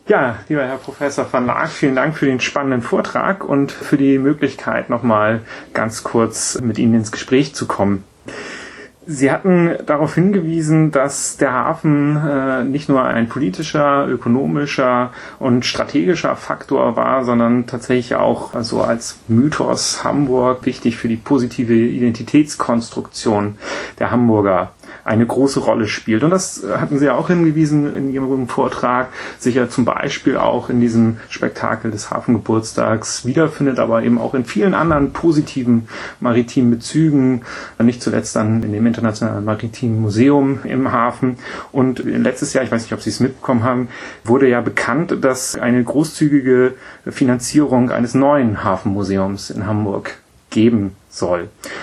Ja, lieber Herr Professor van Laak, vielen Dank für den spannenden Vortrag und für die Möglichkeit, nochmal ganz kurz mit Ihnen ins Gespräch zu kommen. Sie hatten darauf hingewiesen, dass der Hafen nicht nur ein politischer, ökonomischer und strategischer Faktor war, sondern tatsächlich auch so als Mythos Hamburg wichtig für die positive Identitätskonstruktion der Hamburger eine große Rolle spielt. Und das hatten Sie ja auch hingewiesen in Ihrem Vortrag, sich ja zum Beispiel auch in diesem Spektakel des Hafengeburtstags wiederfindet, aber eben auch in vielen anderen positiven maritimen Bezügen, nicht zuletzt dann in dem Internationalen Maritimen Museum im Hafen. Und letztes Jahr, ich weiß nicht, ob Sie es mitbekommen haben, wurde ja bekannt, dass eine großzügige Finanzierung eines neuen Hafenmuseums in Hamburg geben soll.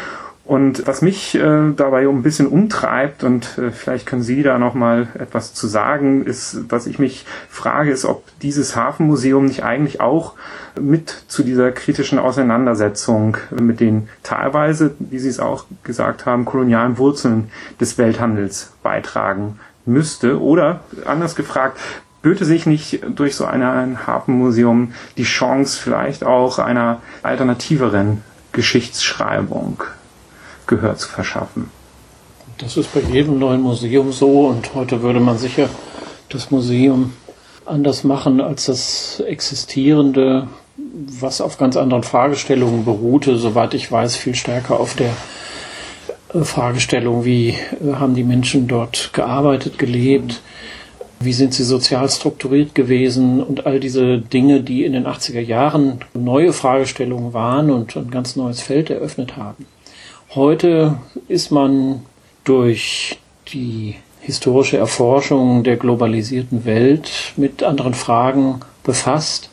Und was mich dabei ein bisschen umtreibt, und vielleicht können Sie da noch mal etwas zu sagen, ist, was ich mich frage, ist, ob dieses Hafenmuseum nicht eigentlich auch mit zu dieser kritischen Auseinandersetzung mit den teilweise, wie Sie es auch gesagt haben, kolonialen Wurzeln des Welthandels beitragen müsste. Oder anders gefragt, böte sich nicht durch so ein Hafenmuseum die Chance vielleicht auch einer alternativeren Geschichtsschreibung Gehör zu verschaffen? Das ist bei jedem neuen Museum so, und heute würde man sicher das Museum anders machen als das existierende, was auf ganz anderen Fragestellungen beruhte, soweit ich weiß, viel stärker auf der Fragestellung, wie haben die Menschen dort gearbeitet, gelebt, wie sind sie sozial strukturiert gewesen, und all diese Dinge, die in den 80er Jahren neue Fragestellungen waren und ein ganz neues Feld eröffnet haben. Heute ist man durch die historische Erforschung der globalisierten Welt mit anderen Fragen befasst,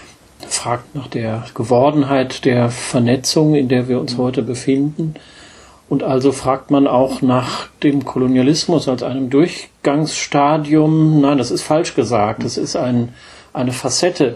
fragt nach der Gewordenheit der Vernetzung, in der wir uns heute befinden, und also fragt man auch nach dem Kolonialismus als einem Durchgangsstadium. Nein, das ist falsch gesagt, das ist eine Facette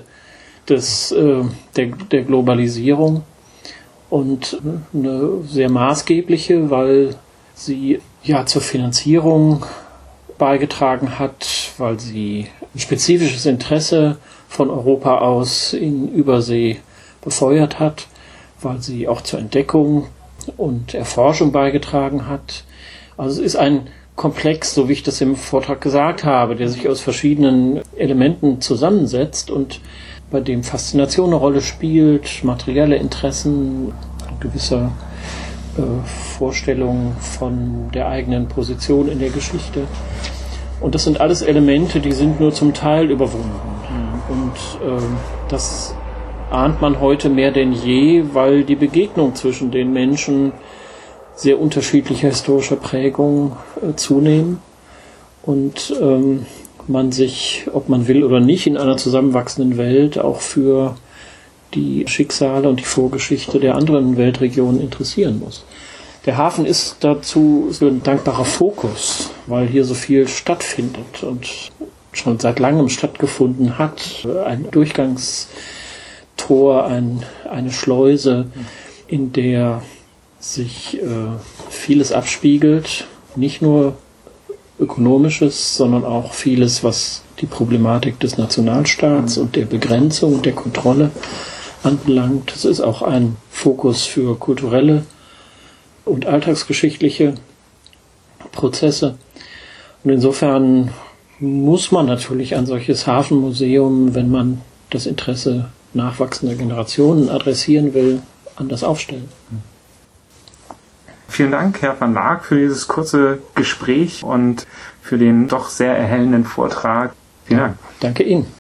der Globalisierung. Und eine sehr maßgebliche, weil sie ja zur Finanzierung beigetragen hat, weil sie ein spezifisches Interesse von Europa aus in Übersee befeuert hat, weil sie auch zur Entdeckung und Erforschung beigetragen hat. Also es ist ein Komplex, so wie ich das im Vortrag gesagt habe, der sich aus verschiedenen Elementen zusammensetzt und bei dem Faszination eine Rolle spielt, materielle Interessen, gewisse Vorstellungen von der eigenen Position in der Geschichte. Und das sind alles Elemente, die sind nur zum Teil überwunden. Und das ahnt man heute mehr denn je, weil die Begegnung zwischen den Menschen sehr unterschiedlicher historischer Prägung zunehmen und man sich, ob man will oder nicht, in einer zusammenwachsenden Welt auch für die Schicksale und die Vorgeschichte der anderen Weltregionen interessieren muss. Der Hafen ist dazu so ein dankbarer Fokus, weil hier so viel stattfindet und schon seit langem stattgefunden hat. Ein Durchgangstor, eine Schleuse, in der sich vieles abspiegelt, nicht nur Ökonomisches, sondern auch vieles, was die Problematik des Nationalstaats und der Begrenzung, der Kontrolle anbelangt. Es ist auch ein Fokus für kulturelle und alltagsgeschichtliche Prozesse. Und insofern muss man natürlich ein solches Hafenmuseum, wenn man das Interesse nachwachsender Generationen adressieren will, anders aufstellen. Vielen Dank, Herr van Laak, für dieses kurze Gespräch und für den doch sehr erhellenden Vortrag. Vielen Dank. Danke Ihnen.